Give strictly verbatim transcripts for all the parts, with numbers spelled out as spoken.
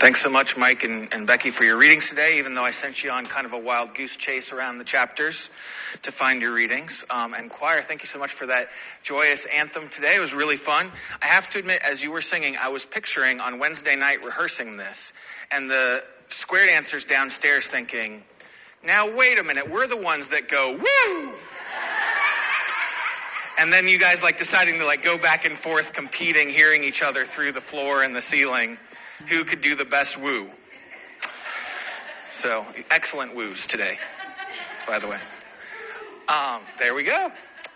Thanks so much, Mike and, and Becky, for your readings today, even though I sent you on kind of a wild goose chase around the chapters to find your readings. Um, and choir, thank you so much for that joyous anthem today. It was really fun. I have to admit, as you were singing, I was picturing on Wednesday night rehearsing this, and the square dancers downstairs thinking, now wait a minute, we're the ones that go, woo! And then you guys like deciding to like go back and forth competing, hearing each other through the floor and the ceiling. Who could do the best woo? So, excellent woos today, by the way. Um, there we go.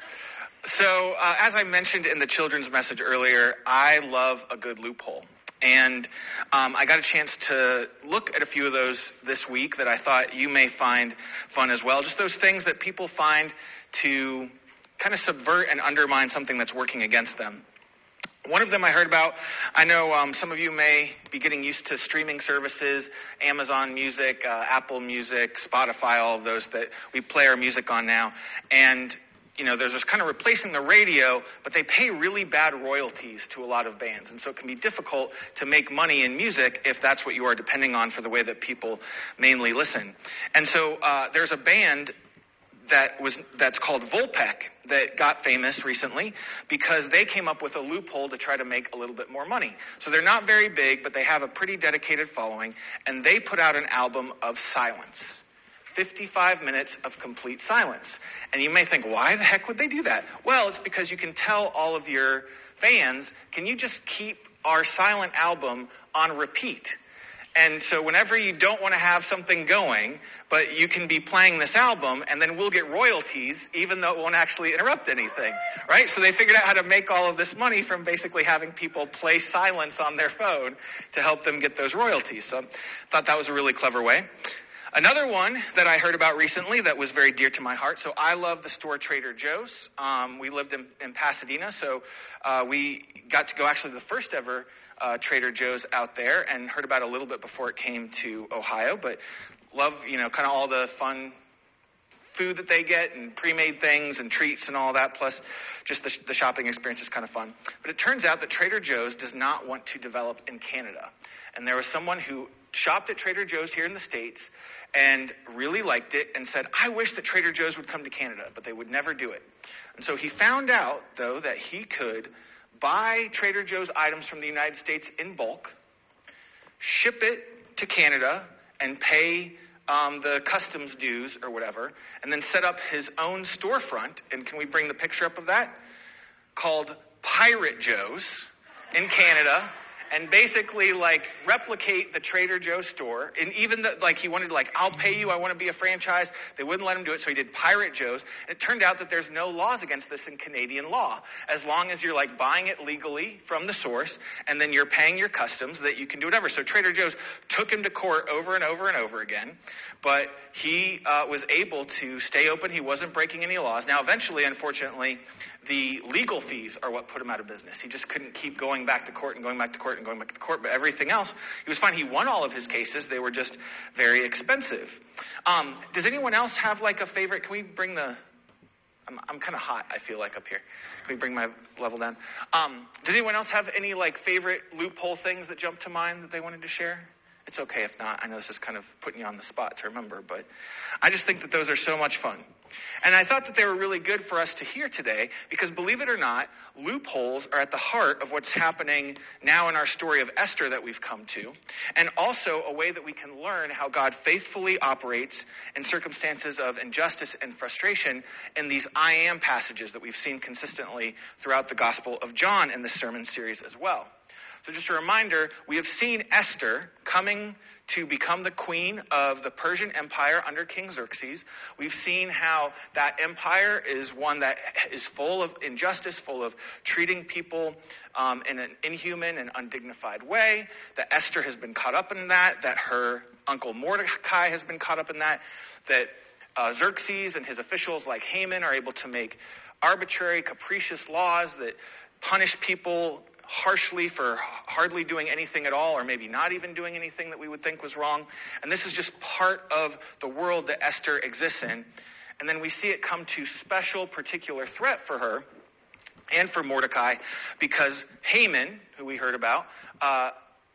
So, uh, as I mentioned in the children's message earlier, I love a good loophole. And um, I got a chance to look at a few of those this week that I thought you may find fun as well. Just those things that people find to kind of subvert and undermine something that's working against them. One of them I heard about, I know um, some of you may be getting used to streaming services, Amazon Music, uh, Apple Music, Spotify, all of those that we play our music on now. And, you know, there's this kind of replacing the radio, but they pay really bad royalties to a lot of bands. And so it can be difficult to make money in music if that's what you are depending on for the way that people mainly listen. And so uh, there's a band that was that's called Vulpec that got famous recently because they came up with a loophole to try to make a little bit more money. So they're not very big, but they have a pretty dedicated following, and they put out an album of silence. fifty-five minutes of complete silence. And you may think, why the heck would they do that? Well, it's because you can tell all of your fans, can you just keep our silent album on repeat? And so whenever you don't want to have something going, but you can be playing this album, and then we'll get royalties, even though it won't actually interrupt anything, right? So they figured out how to make all of this money from basically having people play silence on their phone to help them get those royalties. So I thought that was a really clever way. Another one that I heard about recently that was very dear to my heart. So I love the store Trader Joe's. Um, we lived in, in Pasadena, so uh, we got to go actually to the first ever uh, Trader Joe's out there and heard about it a little bit before it came to Ohio. But love, you know, kind of all the fun food that they get and pre-made things and treats and all that, plus just the, the shopping experience is kind of fun. But it turns out that Trader Joe's does not want to develop in Canada. And there was someone who shopped at Trader Joe's here in the States and really liked it and said, I wish that Trader Joe's would come to Canada, but they would never do it. And so he found out, though, that he could buy Trader Joe's items from the United States in bulk, ship it to Canada, and pay um, the customs dues or whatever, and then set up his own storefront, and can we bring the picture up of that, called Pirate Joe's in Canada, and basically, like, replicate the Trader Joe's store. And even, the, like, he wanted, like, I'll pay you, I want to be a franchise. They wouldn't let him do it, so he did Pirate Joe's. And it turned out that there's no laws against this in Canadian law. As long as you're, like, buying it legally from the source, and then you're paying your customs, that you can do whatever. So Trader Joe's took him to court over and over and over again. But he uh, was able to stay open. He wasn't breaking any laws. Now, eventually, unfortunately, the legal fees are what put him out of business. He just couldn't keep going back to court and going back to court and going back to court. But everything else, he was fine. He won all of his cases. They were just very expensive. Um, does anyone else have like a favorite? Can we bring the... I'm, I'm kind of hot, I feel like, up here. Can we bring my level down? Um, does anyone else have any like favorite loophole things that jump to mind that they wanted to share? It's okay if not. I know this is kind of putting you on the spot to remember, but I just think that those are so much fun. And I thought that they were really good for us to hear today because, believe it or not, loopholes are at the heart of what's happening now in our story of Esther that we've come to, and also a way that we can learn how God faithfully operates in circumstances of injustice and frustration in these I am passages that we've seen consistently throughout the Gospel of John in this sermon series as well. So just a reminder, we have seen Esther coming to become the queen of the Persian Empire under King Xerxes. We've seen how that empire is one that is full of injustice, full of treating people um, in an inhuman and undignified way, that Esther has been caught up in that, that her uncle Mordecai has been caught up in that, that uh, Xerxes and his officials like Haman are able to make arbitrary, capricious laws that punish people harshly for hardly doing anything at all, or maybe not even doing anything that we would think was wrong. And this is just part of the world that Esther exists in. And then we see it come to special particular threat for her and for Mordecai, because Haman, who we heard about, uh,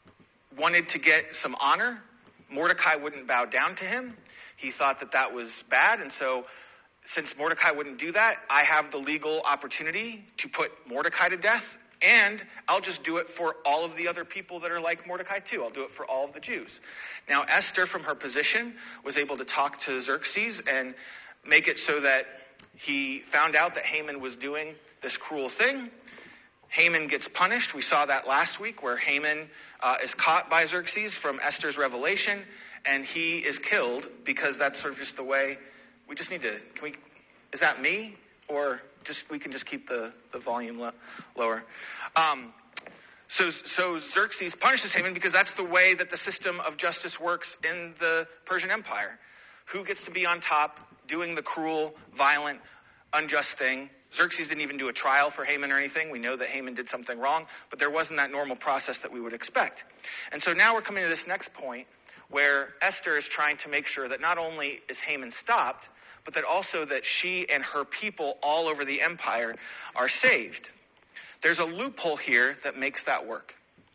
wanted to get some honor. Mordecai wouldn't bow down to him. He thought that that was bad, and so since Mordecai wouldn't do that, I have the legal opportunity to put Mordecai to death, and I'll just do it for all of the other people that are like Mordecai too. I'll do it for all of the Jews. Now, Esther, from her position, was able to talk to Xerxes and make it so that he found out that Haman was doing this cruel thing. Haman gets punished. We saw that last week where Haman uh, is caught by Xerxes from Esther's revelation, and he is killed because that's sort of just the way. We just need to, can we, is that me? Or just, we can just keep the, the volume lo- lower. Um, so, so Xerxes punishes Haman because that's the way that the system of justice works in the Persian Empire. Who gets to be on top doing the cruel, violent, unjust thing? Xerxes didn't even do a trial for Haman or anything. We know that Haman did something wrong, but there wasn't that normal process that we would expect. And so now we're coming to this next point where Esther is trying to make sure that not only is Haman stopped, but that also that she and her people all over the empire are saved. There's a loophole here that makes that work.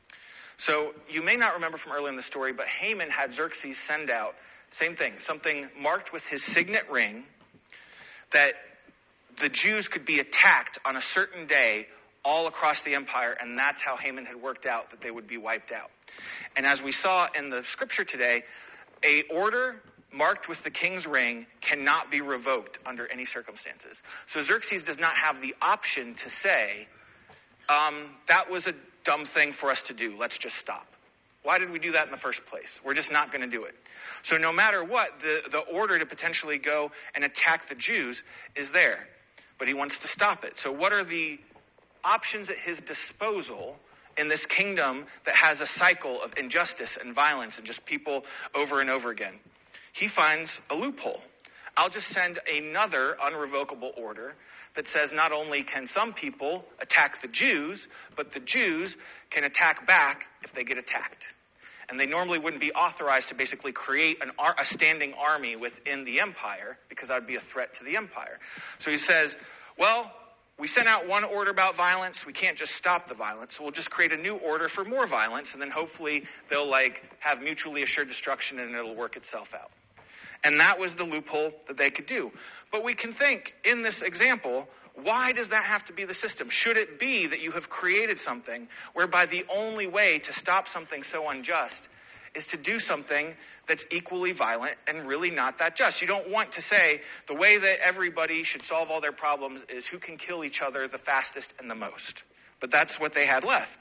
So you may not remember from earlier in the story, but Haman had Xerxes send out, same thing, something marked with his signet ring that the Jews could be attacked on a certain day all across the empire, and that's how Haman had worked out that they would be wiped out. And as we saw in the scripture today, a order marked with the king's ring cannot be revoked under any circumstances. So Xerxes does not have the option to say, um, that was a dumb thing for us to do. Let's just stop. Why did we do that in the first place? We're just not going to do it. So no matter what, the, the order to potentially go and attack the Jews is there. But he wants to stop it. So what are the options at his disposal in this kingdom that has a cycle of injustice and violence and just people over and over again? He finds a loophole. I'll just send another unrevocable order that says not only can some people attack the Jews, but the Jews can attack back if they get attacked. And they normally wouldn't be authorized to basically create an ar- a standing army within the empire because that would be a threat to the empire. So he says, well, we sent out one order about violence. We can't just stop the violence. So we'll just create a new order for more violence, and then hopefully they'll like have mutually assured destruction and it'll work itself out. And that was the loophole that they could do. But we can think, in this example, why does that have to be the system? Should it be that you have created something whereby the only way to stop something so unjust is to do something that's equally violent and really not that just? You don't want to say the way that everybody should solve all their problems is who can kill each other the fastest and the most. But that's what they had left.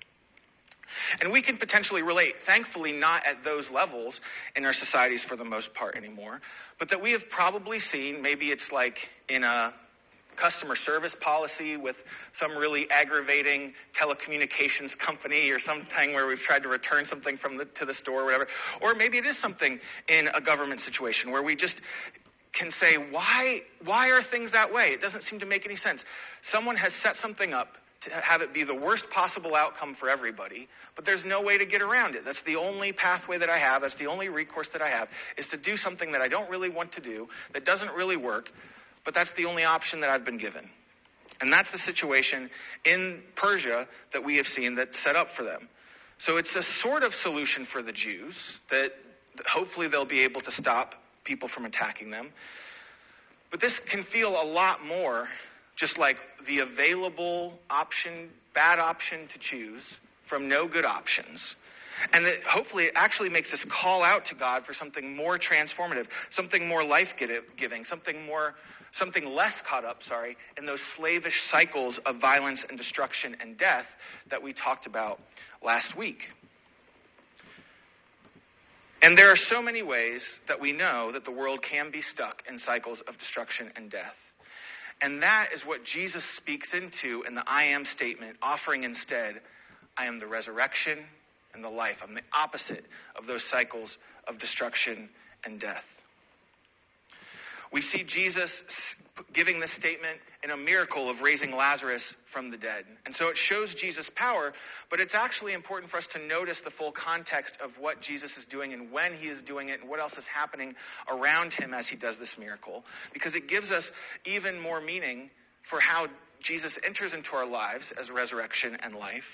And we can potentially relate, thankfully not at those levels in our societies for the most part anymore, but that we have probably seen, maybe it's like in a customer service policy with some really aggravating telecommunications company or something where we've tried to return something from the, to the store or whatever. Or maybe it is something in a government situation where we just can say, why, why are things that way? It doesn't seem to make any sense. Someone has set something up to have it be the worst possible outcome for everybody, but there's no way to get around it. That's the only pathway that I have. That's the only recourse that I have, is to do something that I don't really want to do, that doesn't really work, but that's the only option that I've been given. And that's the situation in Persia that we have seen that's set up for them. So it's a sort of solution for the Jews that hopefully they'll be able to stop people from attacking them. But this can feel a lot more just like the available option, bad option to choose from no good options. And that hopefully it actually makes us call out to God for something more transformative, something more life-giving, something more, something less caught up, sorry, in those slavish cycles of violence and destruction and death that we talked about last week. And there are so many ways that we know that the world can be stuck in cycles of destruction and death. And that is what Jesus speaks into in the I am statement, offering instead, I am the resurrection and the life. I'm the opposite of those cycles of destruction and death. We see Jesus giving this statement in a miracle of raising Lazarus from the dead. And so it shows Jesus' power, but it's actually important for us to notice the full context of what Jesus is doing and when he is doing it and what else is happening around him as he does this miracle. Because it gives us even more meaning for how Jesus enters into our lives as resurrection and life,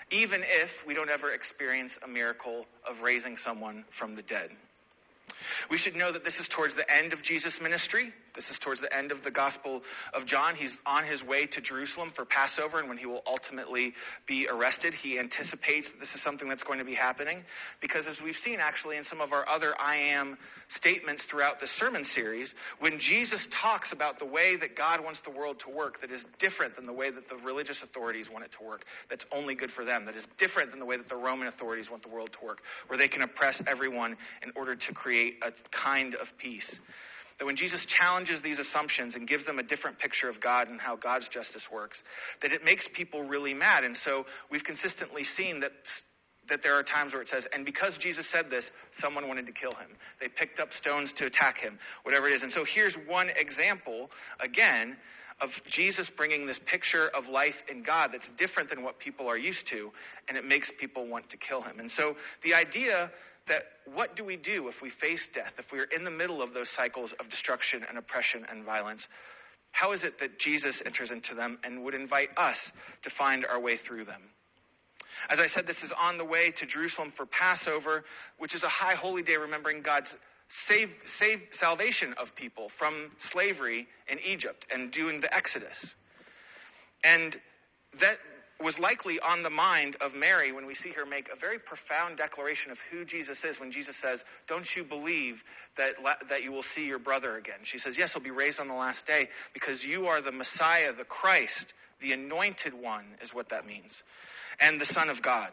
even if we don't ever experience a miracle of raising someone from the dead. We should know that this is towards the end of Jesus' ministry. This is towards the end of the Gospel of John. He's on his way to Jerusalem for Passover, and when he will ultimately be arrested, he anticipates that this is something that's going to be happening. Because as we've seen actually in some of our other I am statements throughout the sermon series, when Jesus talks about the way that God wants the world to work that is different than the way that the religious authorities want it to work, that's only good for them, that is different than the way that the Roman authorities want the world to work, where they can oppress everyone in order to create a kind of peace. That when Jesus challenges these assumptions and gives them a different picture of God and how God's justice works, that it makes people really mad. And so we've consistently seen that that there are times where it says, and because Jesus said this, someone wanted to kill him. They picked up stones to attack him, whatever it is. And so here's one example, again, of Jesus bringing this picture of life in God that's different than what people are used to, and it makes people want to kill him. And so the idea that what do we do if we face death, if we're in the middle of those cycles of destruction and oppression and violence, how is it that Jesus enters into them and would invite us to find our way through them? As I said, this is on the way to Jerusalem for Passover, which is a high holy day remembering God's save, save, salvation of people from slavery in Egypt and doing the Exodus. And that was likely on the mind of Mary when we see her make a very profound declaration of who Jesus is when Jesus says, don't you believe that that you will see your brother again? She says, yes, he'll be raised on the last day because you are the Messiah, the Christ, the anointed one is what that means, and the Son of God.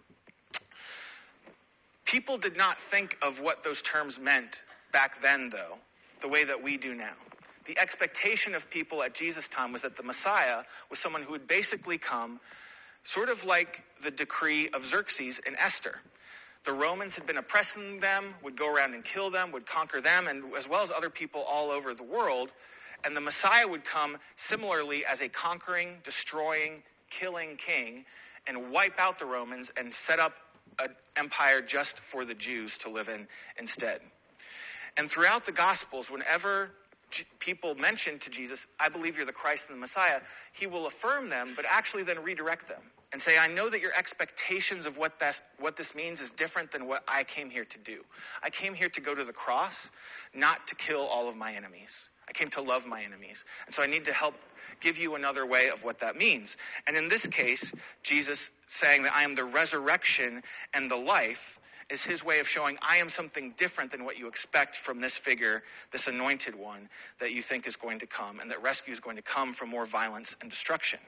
People did not think of what those terms meant back then, though, the way that we do now. The expectation of people at Jesus' time was that the Messiah was someone who would basically come sort of like the decree of Xerxes in Esther. The Romans had been oppressing them, would go around and kill them, would conquer them, and as well as other people all over the world. And the Messiah would come similarly as a conquering, destroying, killing king and wipe out the Romans and set up an empire just for the Jews to live in instead. And throughout the Gospels, whenever people mention to Jesus, I believe you're the Christ and the Messiah, he will affirm them, but actually then redirect them and say, I know that your expectations of what this, what this means is different than what I came here to do. I came here to go to the cross, not to kill all of my enemies. I came to love my enemies. And so I need to help give you another way of what that means. And in this case, Jesus saying that I am the resurrection and the life is his way of showing I am something different than what you expect from this figure, this anointed one that you think is going to come, and that rescue is going to come from more violence and destruction.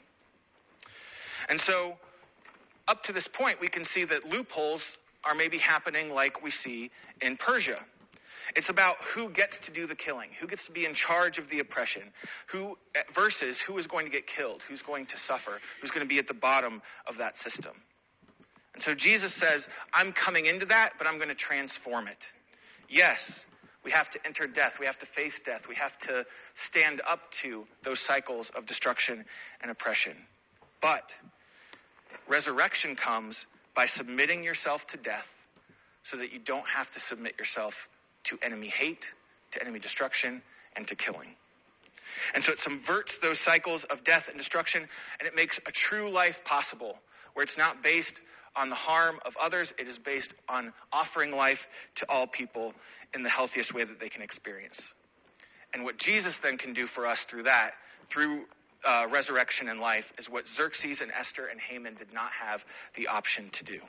And so up to this point, we can see that loopholes are maybe happening like we see in Persia. It's about who gets to do the killing, who gets to be in charge of the oppression, who versus who is going to get killed, who's going to suffer, who's going to be at the bottom of that system. And so Jesus says, I'm coming into that, but I'm going to transform it. Yes, we have to enter death. We have to face death. We have to stand up to those cycles of destruction and oppression. But resurrection comes by submitting yourself to death so that you don't have to submit yourself to enemy hate, to enemy destruction, and to killing. And so it subverts those cycles of death and destruction, and it makes a true life possible, where it's not based on the harm of others. It is based on offering life to all people in the healthiest way that they can experience. And what Jesus then can do for us through that, through uh, resurrection and life, is what Xerxes and Esther and Haman did not have the option to do.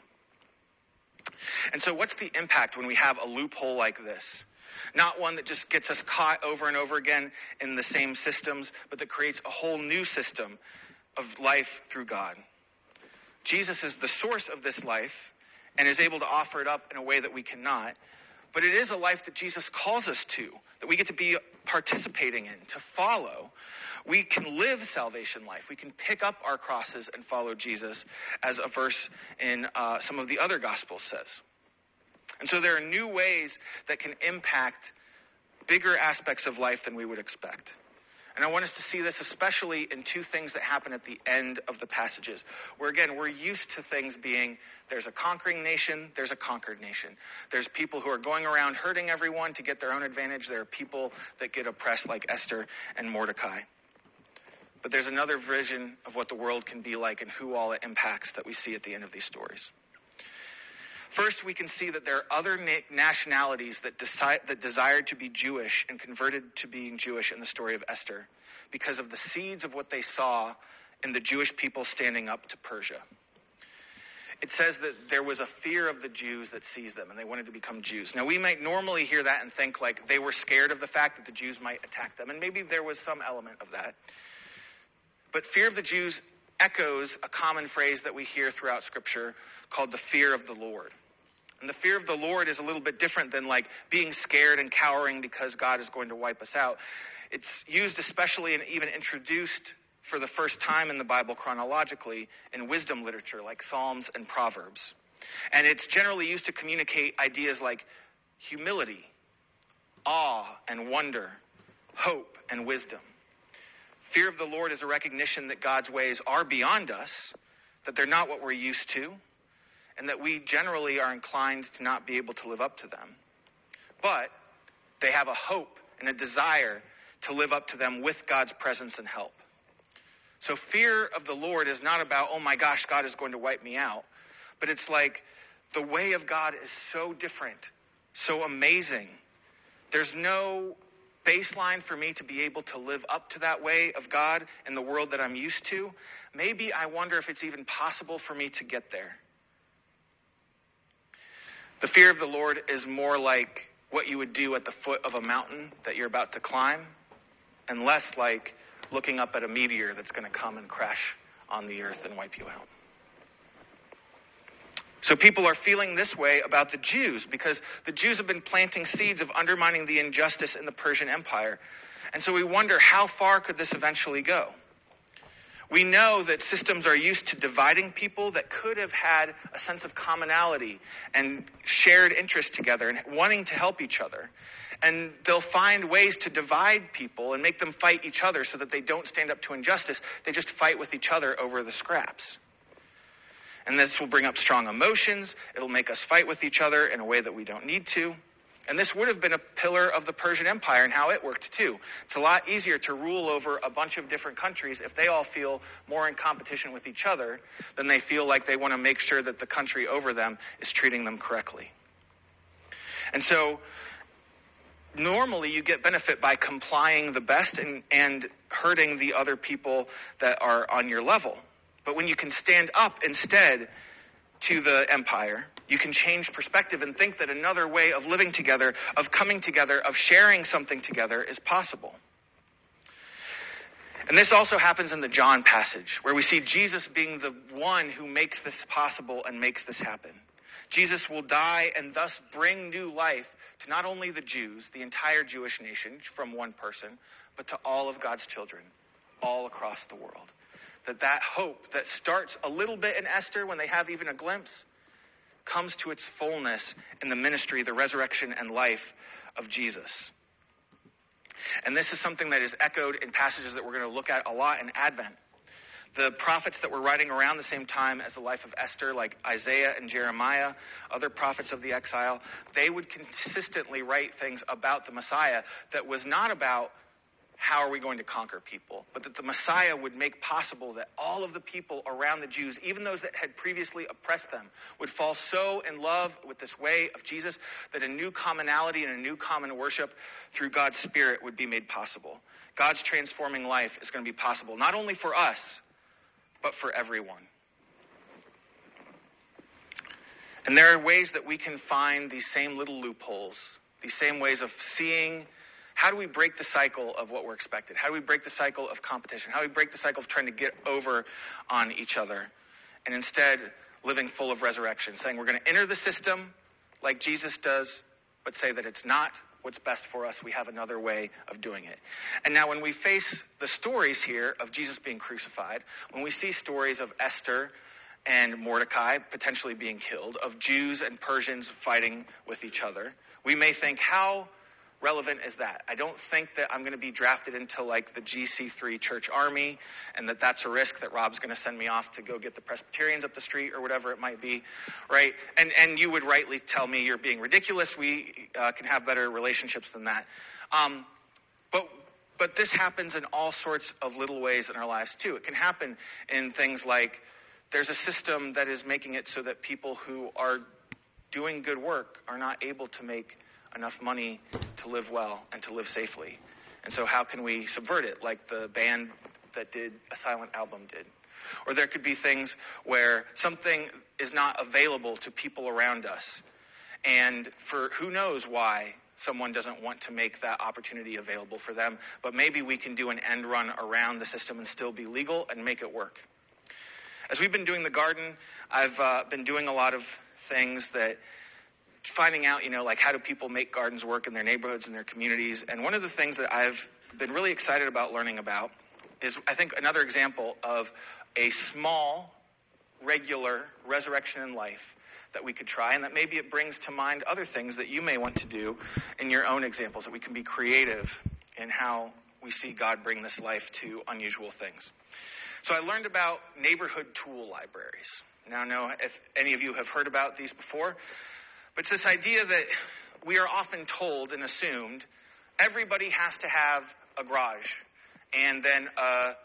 And so what's the impact when we have a loophole like this? Not one that just gets us caught over and over again in the same systems, but that creates a whole new system of life through God. Jesus is the source of this life and is able to offer it up in a way that we cannot. But it is a life that Jesus calls us to, that we get to be participating in, to follow. We can live salvation life. We can pick up our crosses and follow Jesus, as a verse in uh, some of the other Gospels says. And so there are new ways that can impact bigger aspects of life than we would expect. And I want us to see this especially in two things that happen at the end of the passages, where, again, we're used to things being there's a conquering nation, there's a conquered nation. There's people who are going around hurting everyone to get their own advantage. There are people that get oppressed like Esther and Mordecai. But there's another vision of what the world can be like and who all it impacts that we see at the end of these stories. First, we can see that there are other na- nationalities that, deci- that desired to be Jewish and converted to being Jewish in the story of Esther because of the seeds of what they saw in the Jewish people standing up to Persia. It says that there was a fear of the Jews that seized them, and they wanted to become Jews. Now, we might normally hear that and think like they were scared of the fact that the Jews might attack them, and maybe there was some element of that. But fear of the Jews echoes a common phrase that we hear throughout Scripture called the fear of the Lord. And the fear of the Lord is a little bit different than like being scared and cowering because God is going to wipe us out. It's used especially and even introduced for the first time in the Bible chronologically in wisdom literature like Psalms and Proverbs. And it's generally used to communicate ideas like humility, awe and wonder, hope and wisdom. Fear of the Lord is a recognition that God's ways are beyond us, that they're not what we're used to, and that we generally are inclined to not be able to live up to them. But they have a hope and a desire to live up to them with God's presence and help. So fear of the Lord is not about, oh my gosh, God is going to wipe me out. But it's like the way of God is so different, so amazing. There's no baseline for me to be able to live up to that way of God in the world that I'm used to. Maybe I wonder if it's even possible for me to get there. The fear of the Lord is more like what you would do at the foot of a mountain that you're about to climb, and less like looking up at a meteor that's going to come and crash on the earth and wipe you out. So people are feeling this way about the Jews because the Jews have been planting seeds of undermining the injustice in the Persian Empire. And so we wonder, how far could this eventually go? We know that systems are used to dividing people that could have had a sense of commonality and shared interest together and wanting to help each other. And they'll find ways to divide people and make them fight each other so that they don't stand up to injustice. They just fight with each other over the scraps. And this will bring up strong emotions. It'll make us fight with each other in a way that we don't need to. And this would have been a pillar of the Persian Empire and how it worked too. It's a lot easier to rule over a bunch of different countries if they all feel more in competition with each other than they feel like they want to make sure that the country over them is treating them correctly. And so normally you get benefit by complying the best and, and hurting the other people that are on your level. But when you can stand up instead to the empire, you can change perspective and think that another way of living together, of coming together, of sharing something together is possible. And this also happens in the John passage, where we see Jesus being the one who makes this possible and makes this happen. Jesus will die and thus bring new life to not only the Jews, the entire Jewish nation, from one person, but to all of God's children, all across the world. That that hope that starts a little bit in Esther when they have even a glimpse comes to its fullness in the ministry, the resurrection, and life of Jesus. And this is something that is echoed in passages that we're going to look at a lot in Advent. The prophets that were writing around the same time as the life of Esther, like Isaiah and Jeremiah, other prophets of the exile, they would consistently write things about the Messiah that was not about how are we going to conquer people, but that the Messiah would make possible that all of the people around the Jews, even those that had previously oppressed them, would fall so in love with this way of Jesus that a new commonality and a new common worship through God's Spirit would be made possible. God's transforming life is going to be possible, not only for us, but for everyone. And there are ways that we can find these same little loopholes, these same ways of seeing. How do we break the cycle of what we're expected? How do we break the cycle of competition? How do we break the cycle of trying to get over on each other and instead living full of resurrection, saying we're going to enter the system like Jesus does, but say that it's not what's best for us. We have another way of doing it. And now when we face the stories here of Jesus being crucified, when we see stories of Esther and Mordecai potentially being killed, of Jews and Persians fighting with each other, we may think, how relevant is that? I don't think that I'm going to be drafted into like the G C three church army and that that's a risk that Rob's going to send me off to go get the Presbyterians up the street or whatever it might be, right? And and you would rightly tell me you're being ridiculous. We uh, can have better relationships than that. Um, but But this happens in all sorts of little ways in our lives too. It can happen in things like there's a system that is making it so that people who are doing good work are not able to make enough money to live well and to live safely. And so how can we subvert it, like the band that did a silent album did? Or there could be things where something is not available to people around us. And for who knows why someone doesn't want to make that opportunity available for them. But maybe we can do an end run around the system and still be legal and make it work. As we've been doing the garden, I've uh, been doing a lot of things that finding out, you know, like how do people make gardens work in their neighborhoods and their communities. And one of the things that I've been really excited about learning about is, I think, another example of a small, regular resurrection in life that we could try, and that maybe it brings to mind other things that you may want to do in your own examples, that we can be creative in how we see God bring this life to unusual things. So I learned about neighborhood tool libraries. Now, I know if any of you have heard about these before, but it's this idea that we are often told and assumed everybody has to have a garage and then a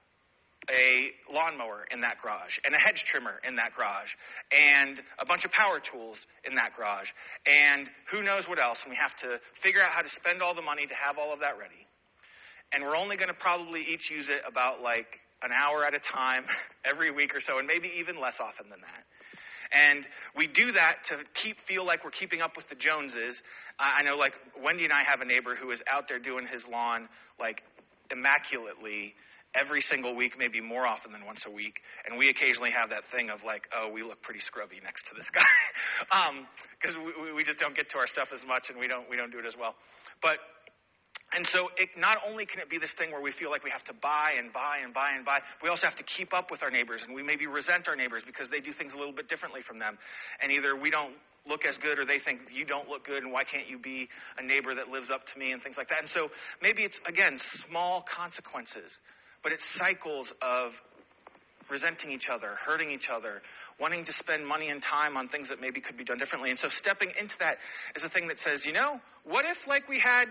a lawnmower in that garage, and a hedge trimmer in that garage, and a bunch of power tools in that garage, and who knows what else, and we have to figure out how to spend all the money to have all of that ready. And we're only going to probably each use it about like an hour at a time every week or so, and maybe even less often than that. And we do that to keep feel like we're keeping up with the Joneses. I know, like, Wendy and I have a neighbor who is out there doing his lawn, like, immaculately every single week, maybe more often than once a week. And we occasionally have that thing of like, oh, we look pretty scrubby next to this guy. Because um, we, we just don't get to our stuff as much, and we don't we don't do it as well. But, and so it, not only can it be this thing where we feel like we have to buy and buy and buy and buy, we also have to keep up with our neighbors, and we maybe resent our neighbors because they do things a little bit differently from them. And either we don't look as good, or they think you don't look good, and why can't you be a neighbor that lives up to me, and things like that. And so maybe it's, again, small consequences, but it's cycles of resenting each other, hurting each other, wanting to spend money and time on things that maybe could be done differently. And so stepping into that is a thing that says, you know, what if like we had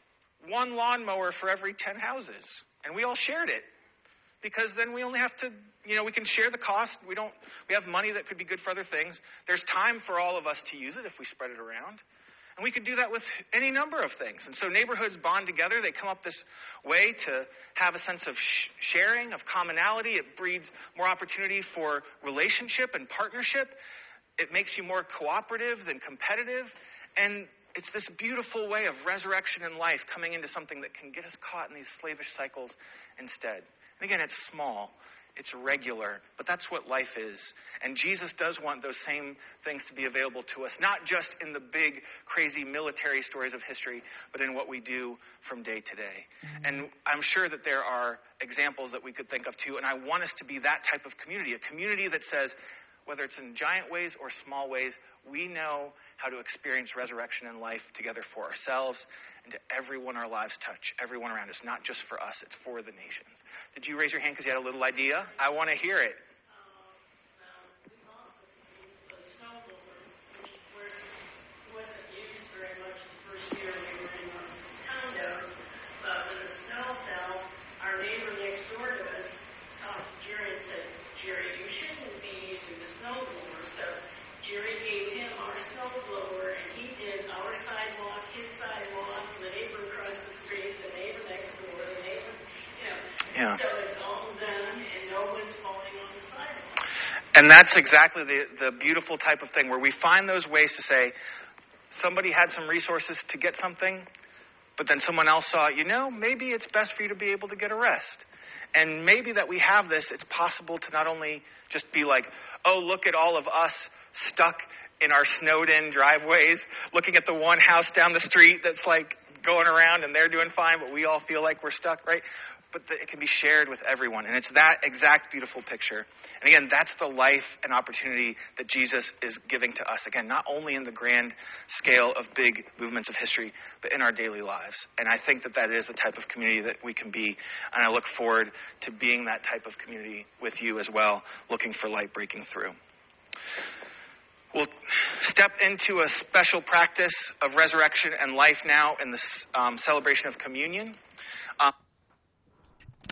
one lawnmower for every ten houses and we all shared it? Because then we only have to, you know, we can share the cost. We don't, we have money that could be good for other things. There's time for all of us to use it if we spread it around. And we could do that with any number of things. And so neighborhoods bond together. They come up this way to have a sense of sh- sharing, of commonality. It breeds more opportunity for relationship and partnership. It makes you more cooperative than competitive. And it's this beautiful way of resurrection in life coming into something that can get us caught in these slavish cycles instead. And again, it's small. It's regular, but that's what life is. And Jesus does want those same things to be available to us, not just in the big, crazy military stories of history, but in what we do from day to day. Mm-hmm. And I'm sure that there are examples that we could think of too, and I want us to be that type of community, a community that says, whether it's in giant ways or small ways, we know how to experience resurrection in life together for ourselves and to everyone our lives touch, everyone around us, not just for us, it's for the nations. Did you raise your hand because you had a little idea? I want to hear it. Yeah. So it's all done and no one's falling on the sidewalk. And that's exactly the, the beautiful type of thing where we find those ways to say, somebody had some resources to get something, but then someone else saw, you know, maybe it's best for you to be able to get a rest. And maybe that we have this, it's possible to not only just be like, oh, look at all of us stuck in our snowed-in driveways, looking at the one house down the street that's like going around and they're doing fine, but we all feel like we're stuck, right? But that it can be shared with everyone. And it's that exact beautiful picture. And again, that's the life and opportunity that Jesus is giving to us. Again, not only in the grand scale of big movements of history, but in our daily lives. And I think that that is the type of community that we can be. And I look forward to being that type of community with you as well, looking for light breaking through. We'll step into a special practice of resurrection and life now in the um, celebration of communion. Um,